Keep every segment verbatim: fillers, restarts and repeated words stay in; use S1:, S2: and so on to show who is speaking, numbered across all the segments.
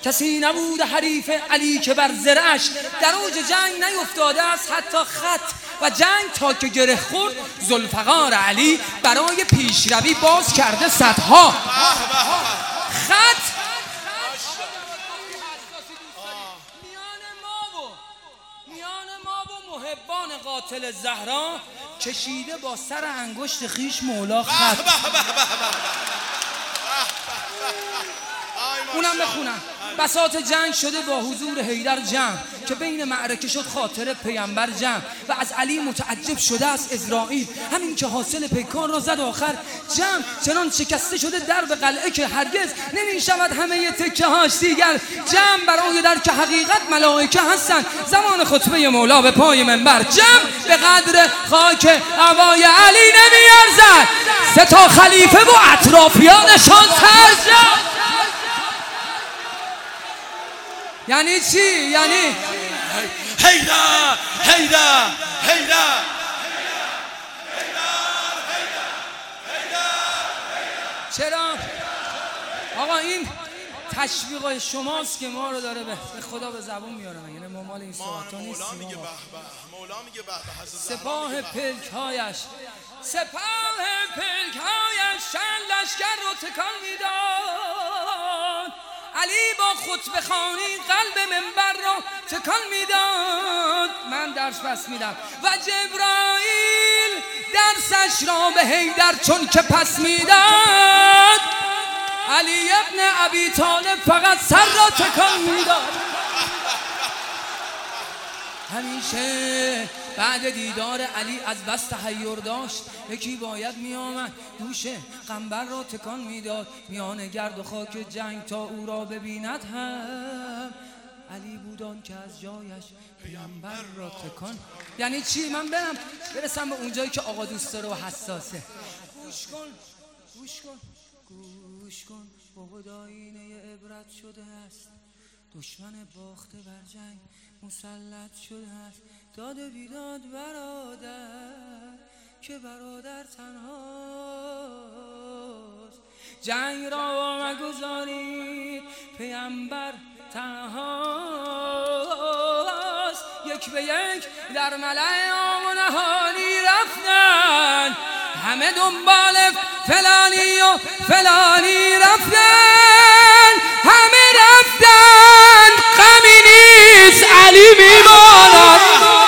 S1: کسی نبود حریف علی که بر زرعش در اوج جنگ نیفتاده است حتی خط و جنگ تا که گره خورد ذوالفقار علی برای پیشروی باز کرده صدها خط. میان ما و میان ما و محبان قاتل زهرا کشیده با سر انگشت خیش مولا خط. اونم بخونم. بساط جنگ شده با حضور حیدر جمع که بین معرکه شد خاطر پیامبر جمع و از علی متعجب شده است اسرائیل همین که حاصل پیکار را زد آخر جمع چنان شکسته شده درب قلعه که هرگز نمی شود همه تکه هاش دیگر جمع برای درک حقیقت ملائکه هستند. زمان خطبه مولا به پای منبر جمع به قدر خاک هوای علی نمی ارزد سه تا خلیفه و اطرافیانشان سرجم. یعنی چی؟ یعنی
S2: حیدر حیدر حیدر
S1: چرا؟ آقا این تشویق شماست که ما رو داره به خدا به زبون میاره. یعنی ما مال این صحبت‌ها نیستیم.
S2: مولا میگه به به مولا میگه به به حضرت
S1: سپاه پلک‌هایش سپاه پلک‌هایش چند لشکر رو تکان میداد. علی با خطبه خوانی قلب منبر را تکان میداد. من درس پس میدم و جبرائیل درسش را به حیدر چون که پس میداد علی ابن ابی طالب فقط سر را تکان میداد. همیشه بعد دیدار علی از بس تحیر داشت یکی باید می آمد دوش قنبر را تکان میداد میان گرد و خاک جنگ تا او را ببیند هم علی بودان که از جایش پیامبر را تکان. یعنی چی؟ من برم برسم به اونجایی که آقا دوست داره و حساسه. گوش کن گوش کن گوش کن با آینه عبرت شده است دشمن باخته بر جنگ مسلط شده است داد بیداد برادر که برادر تنهاست جنگ را مگذارید پیامبر تنهاست. یک به یک در ملأ عام و نهانی رفتن همه دنبال فلانی و فلانی رفتن همه رفتن غمی نیست علی میماند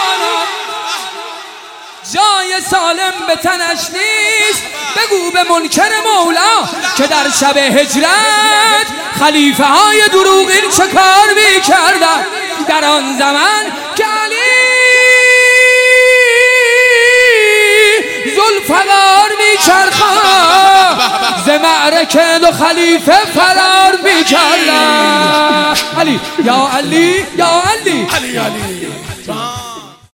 S1: جای سالم به تنش نیست. بگو به منکر مولا که در شب هجرت خلیفه های دروغین چه کار می کردن در آن زمان که علی ذوالفقار می چرخان ز معرکه دو خلیفه فرار می کردن. علی یا علی یا علی
S2: علی علی